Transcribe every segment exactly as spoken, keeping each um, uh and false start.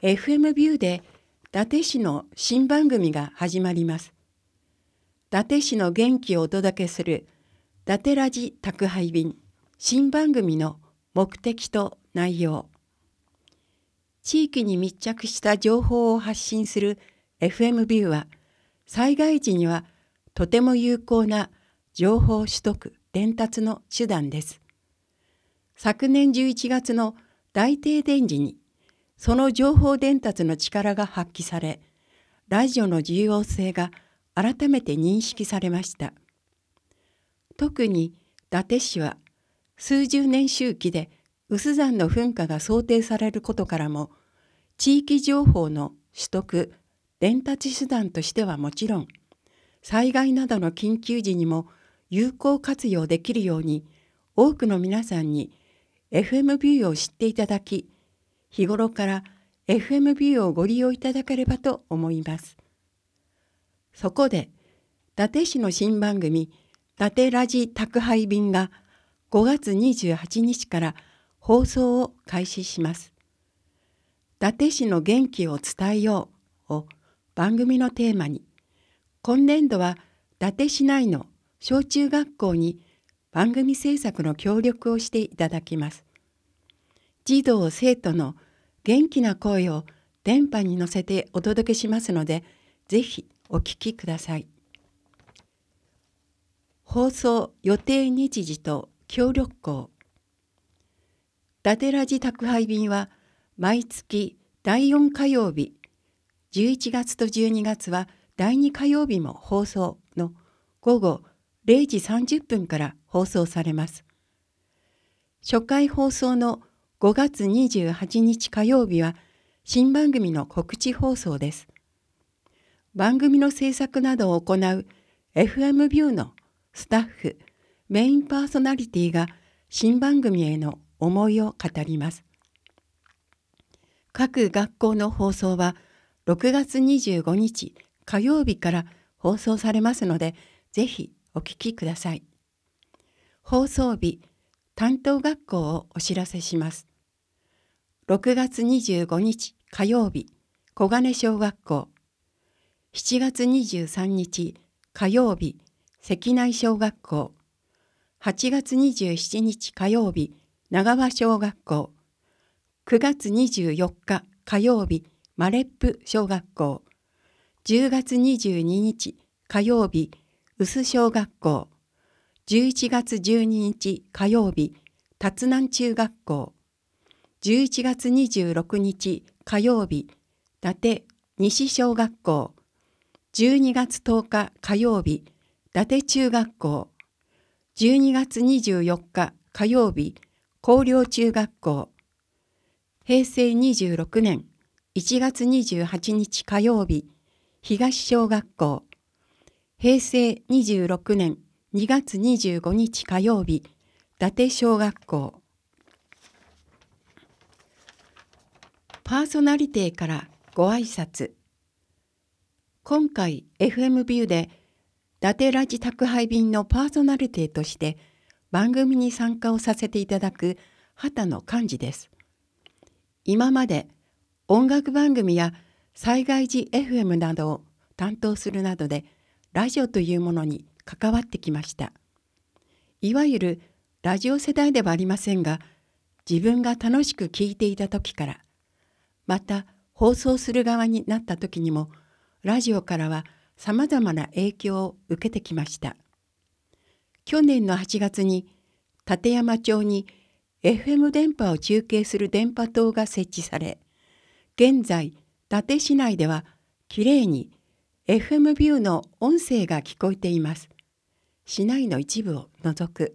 エフエム ビューで伊達市の新番組が始まります。伊達市の元気をお届けする伊達ラジ宅配便新番組の目的と内容。地域に密着した情報を発信する エフエム ビューは、災害時にはとても有効な情報取得・伝達の手段です。昨年じゅういちがつの大停電時に、その情報伝達の力が発揮され、ラジオの重要性が改めて認識されました。特に伊達市は数十年周期で有珠山の噴火が想定されることからも、地域情報の取得・伝達手段としてはもちろん、災害などの緊急時にも有効活用できるように、多くの皆さんに エフエム ビューを知っていただき、日頃から エフエム ビューをご利用いただければと思います。そこで、伊達市の新番組、伊達ラジ宅配便がごがつにじゅうはちにちから放送を開始します。伊達市の元気を伝えようを番組のテーマに、今年度は伊達市内の小中学校に番組制作の協力をしていただきます。児童生徒の元気な声を電波に乗せてお届けしますので、ぜひお聞きください。放送予定日時と協力校。伊達ラジ宅配便は毎月だいよんかようび、じゅういちがつとじゅうにがつはだいにかようびも放送のごごれいじさんじゅっぷんから放送されます。初回放送のごがつにじゅうはちにち火曜日は新番組の告知放送です。番組の制作などを行う エフエム ビューのスタッフ、メインパーソナリティが新番組への思いを語ります。各学校の放送はろくがつにじゅうごにち火曜日から放送されますので、ぜひお聞きください。放送日、担当学校をお知らせします。ろくがつにじゅうごにち火曜日、小金小学校。しちがつにじゅうさんにち火曜日、関内小学校。はちがつにじゅうしちにち火曜日、長和小学校。くがつにじゅうよっか火曜日、マレップ小学校。じゅうがつにじゅうににち火曜日、臼小学校。じゅういちがつじゅうににち火曜日、達南中学校。じゅういちがつにじゅうろくにち火曜日、伊達西小学校。じゅうにがつとおか火曜日、伊達中学校。じゅうにがつにじゅうよっか火曜日、広陵中学校。へいせいにじゅうろくねんいちがつにじゅうはちにち火曜日、東小学校。へいせいにじゅうろくねんにがつにじゅうごにち火曜日、伊達小学校。パーソナリティからご挨拶。今回 エフエム ビューで伊達ラジ宅配便のパーソナリティとして番組に参加をさせていただく畑野寛治です。今まで音楽番組や災害時 エフエム などを担当するなどでラジオというものに関わってきました。いわゆるラジオ世代ではありませんが、自分が楽しく聞いていた時から、また放送する側になった時にも、ラジオからはさまざまな影響を受けてきました。去年のはちがつに館山町に エフエム 電波を中継する電波塔が設置され、現在伊達市内ではきれいに エフエム ビューの音声が聞こえています。市内の一部を除く。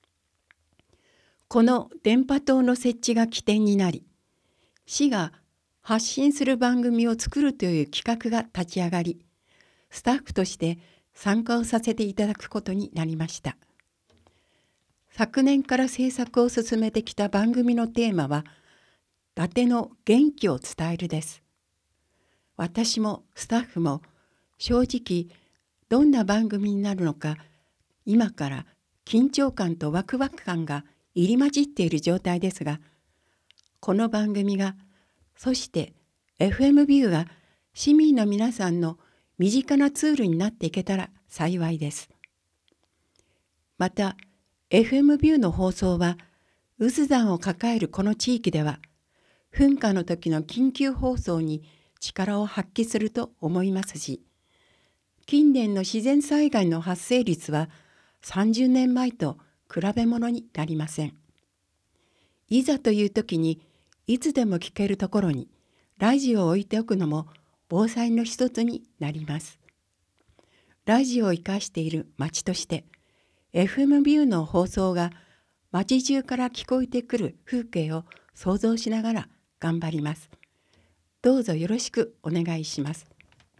この電波塔の設置が起点になり、市が発信する番組を作るという企画が立ち上がり、スタッフとして参加をさせていただくことになりました。昨年から制作を進めてきた番組のテーマは、伊達の元気を伝えるです。私もスタッフも正直どんな番組になるのか、今から緊張感とワクワク感が入り混じっている状態ですが、この番組がそしてエフエム ビューが市民の皆さんの身近なツールになっていけたら幸いです。また、エフエム ビューの放送は、有山を抱えるこの地域では、噴火の時の緊急放送に力を発揮すると思いますし、近年の自然災害の発生率はさんじゅうねんまえと比べ物になりません。いざという時にいつでも聞けるところにラジオを置いておくのも防災の一つになります。ラジオを生かしている町として、エフエム ビューの放送が町中から聞こえてくる風景を想像しながら頑張ります。どうぞよろしくお願いします。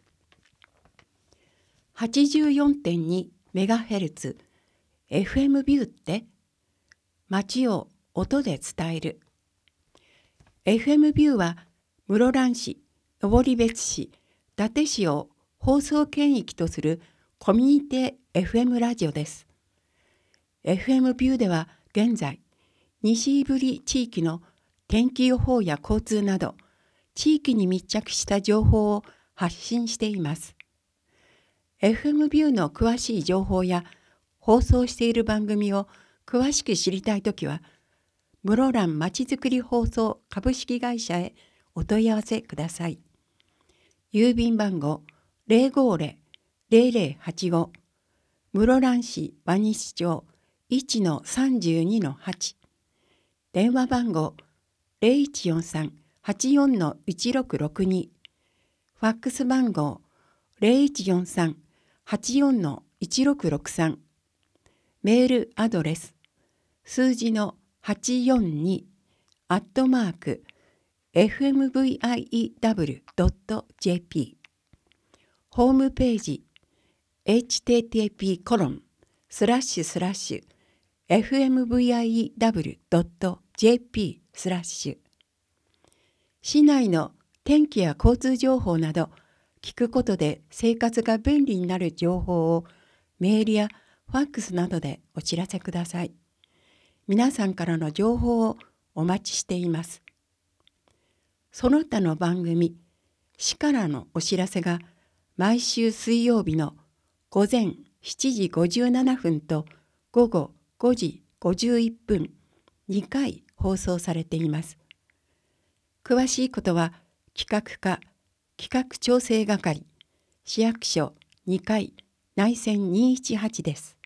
はちじゅうよんてんにメガヘルツ エフエム ビューって町を音で伝える。エフエム ビューは室蘭市、登別市、伊達市を放送圏域とするコミュニティ エフエム ラジオです。エフエム ビューでは現在、西胆振地域の天気予報や交通など、地域に密着した情報を発信しています。エフエム ビューの詳しい情報や放送している番組を詳しく知りたいときは、室蘭まちづくり放送株式会社へお問い合わせください。郵便番号 ゼロごゼロ ゼロゼロはちご 室蘭市輪西町 いちのさんじゅうにのはち 電話番号 ゼロいちよんさん はちよんのいちろくろくに ファックス番号 ゼロいちよんさん はちよんのいちろくろくさん メールアドレス数字のはちよんにアットマーク エフエムブイアイイーダブリュードットジェーピー ホームページ エイチティーティーピー コロンスラッシュスラッシュ エフエムブイアイイーダブリュードットジェーピー スラッシュ市内の天気や交通情報など聞くことで生活が便利になる情報をメールやファックスなどでお知らせください。皆さんからの情報をお待ちしています。その他の番組、市からのお知らせが毎週水曜日の午前しちじごじゅうななふんと午後ごじごじゅういっぷんにかい放送されています。詳しいことは企画課企画調整係市役所にかい内線にひゃくじゅうはちです。